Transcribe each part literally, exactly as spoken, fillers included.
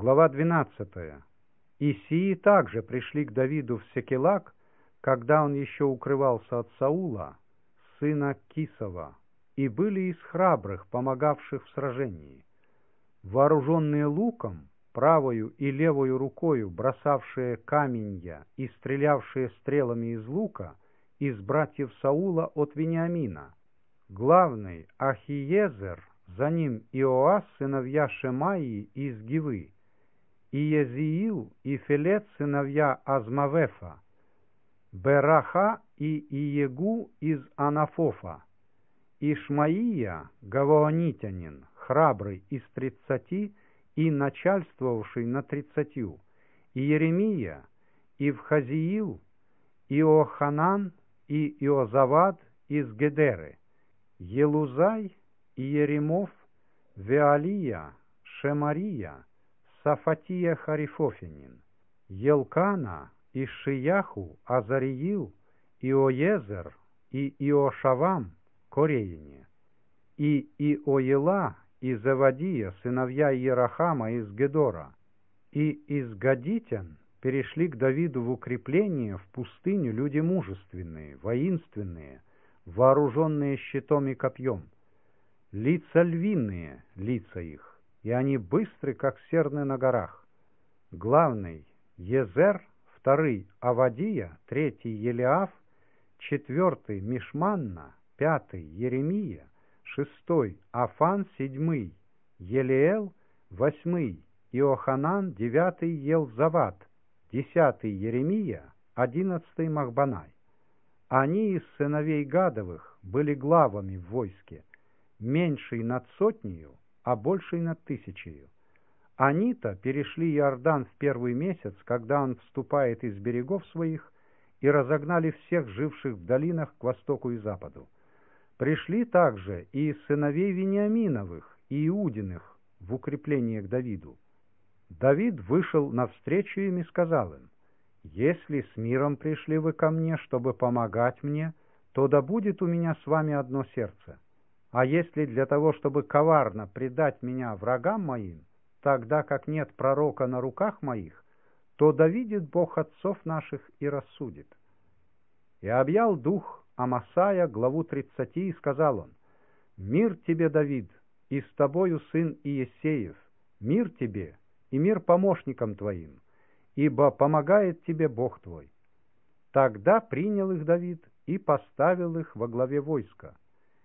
Глава двенадцатая. И сии также пришли к Давиду в Секелаг, когда он еще укрывался от Саула, сына Кисова, и были из храбрых, помогавших в сражении. Вооруженные луком, правою и левою рукою бросавшие каменья и стрелявшие стрелами из лука, из братьев Саула от Вениамина. Главный Ахиезер, за ним Иоас, сыновья Шемаии из Гивы, и Езиил и Фелет, сыновья Азмавефа, Бераха и Иегу из Анафофа, Ишмаия, гаваонитянин, храбрый из тридцати и начальствовавший над тридцатью, и Еремия, и Вхазиил, Иоханан и Иозавад из Гедеры, Елузай и Еремов, Веалия, Шемария, Сафатия Харифофинин, Елкана и Шияху, Азариил, Иоезер и Иошавам, Кореяне, и Иоела и Завадия, сыновья Иерахама из Гедора, и из Гадитян перешли к Давиду в укрепление в пустыню люди мужественные, воинственные, вооруженные щитом и копьем, лица львиные, лица их, и они быстры, как серны на горах. Главный Езер, второй Авадия, третий Елиаф, четвертый Мишманна, пятый Еремия, шестой Афан, седьмый Елиэл, восьмый Иоханан, девятый Елзават, десятый Еремия, одиннадцатый Махбанай. Они из сыновей Гадовых были главами в войске, меньший над сотнею, а больший над тысячею. Они-то перешли Иордан в первый месяц, когда он вступает из берегов своих, и разогнали всех живших в долинах к востоку и западу. Пришли также и из сыновей Вениаминовых и Иудиных в укрепление к Давиду. Давид вышел навстречу им и сказал им: «Если с миром пришли вы ко мне, чтобы помогать мне, то да будет у меня с вами одно сердце. А если для того, чтобы коварно предать меня врагам моим, тогда как нет пророка на руках моих, то да видит Бог отцов наших и рассудит». И объял дух Амасая, главу тридцати, и сказал он: «Мир тебе, Давид, и с тобою сын Иессеев, мир тебе и мир помощникам твоим, ибо помогает тебе Бог твой». Тогда принял их Давид и поставил их во главе войска.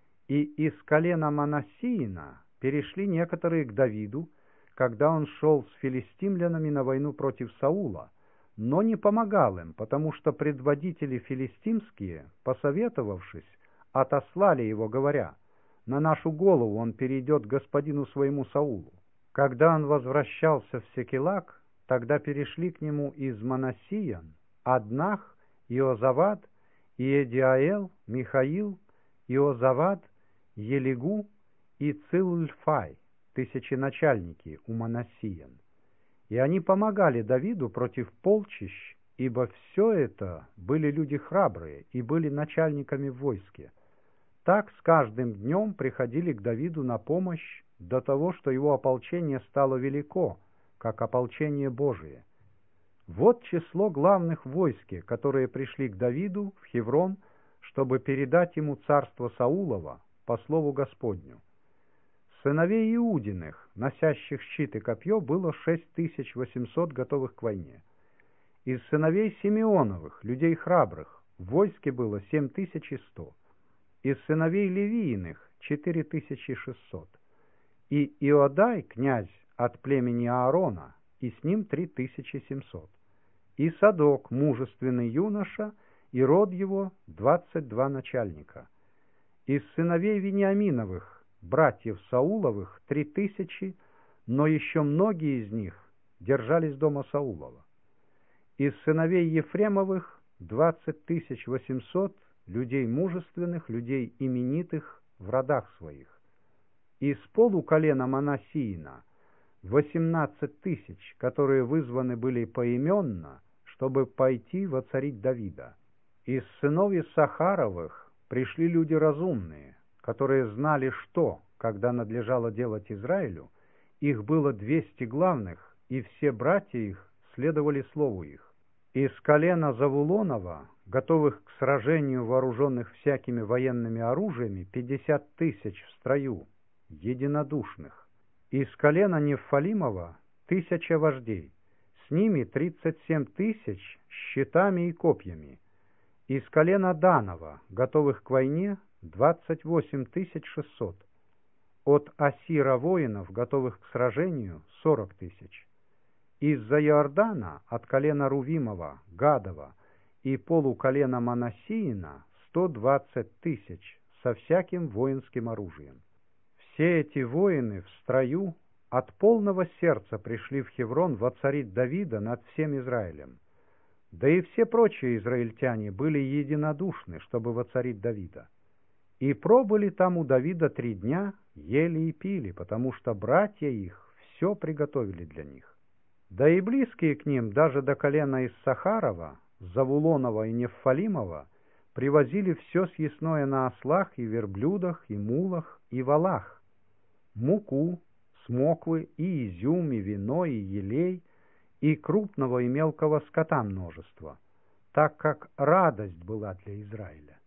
И из колена Манассиина перешли некоторые к Давиду, когда он шел с филистимлянами на войну против Саула, но не помогал им, потому что предводители филистимские, посоветовавшись, отослали его, говоря: «На нашу голову он перейдет к господину своему Саулу». Когда он возвращался в Секелаг, тогда перешли к нему из Манассиян Аднах, Иозавад, Иедиаэл, Михаил, Иозавад, Елигу и Цилфай, тысяченачальники у Манассиян. И они помогали Давиду против полчищ, ибо все это были люди храбрые и были начальниками в войске. Так с каждым днем приходили к Давиду на помощь до того, что его ополчение стало велико, как ополчение Божие. Вот число главных в войске, которые пришли к Давиду в Хеврон, чтобы передать ему царство Саулова по слову Господню. Сыновей Иудиных, носящих щит и копье, было шесть тысяч восемьсот готовых к войне. Из сыновей Симеоновых, людей храбрых, в войске было семь тысяч сто. Из сыновей Левииных четыре тысячи шестьсот. И Иодай, князь от племени Аарона, и с ним три тысячи семьсот. И Садок, мужественный юноша, и род его двадцать два начальника. Из сыновей Вениаминовых, братьев Сауловых, три тысячи, но еще многие из них держались дома Саулова. Из сыновей Ефремовых двадцать тысяч восемьсот людей мужественных, людей именитых в родах своих. Из полуколена Манассиина восемнадцать тысяч, которые вызваны были поименно, чтобы пойти воцарить Давида. Из сынов Иссахаровых пришли люди разумные, которые знали, что, когда надлежало делать Израилю, их было двести главных и все братья их следовали слову их. Из колена Завулонова, готовых к сражению, вооруженных всякими военными оружиями, пятьдесят тысяч в строю, единодушных. Из колена Нефалимова тысяча вождей, с ними тридцать семь тысяч щитами и копьями. Из колена Данова, готовых к войне, двадцать восемь тысяч шестьсот. От Асира воинов, готовых к сражению, сорок тысяч. Из-за Иордана от колена Рувимова, Гадова и полуколена Манассиина сто двадцать тысяч со всяким воинским оружием. Все эти воины в строю от полного сердца пришли в Хеврон воцарить Давида над всем Израилем. Да и все прочие израильтяне были единодушны, чтобы воцарить Давида. И пробыли там у Давида три дня, ели и пили, потому что братья их все приготовили для них. Да и близкие к ним, даже до колена Иссахарова, Завулонова и Нефалимова, привозили все съестное на ослах и верблюдах, и мулах, и валах, муку, смоквы, и изюм, и вино, и елей, и крупного и мелкого скота множество, так как радость была для Израиля.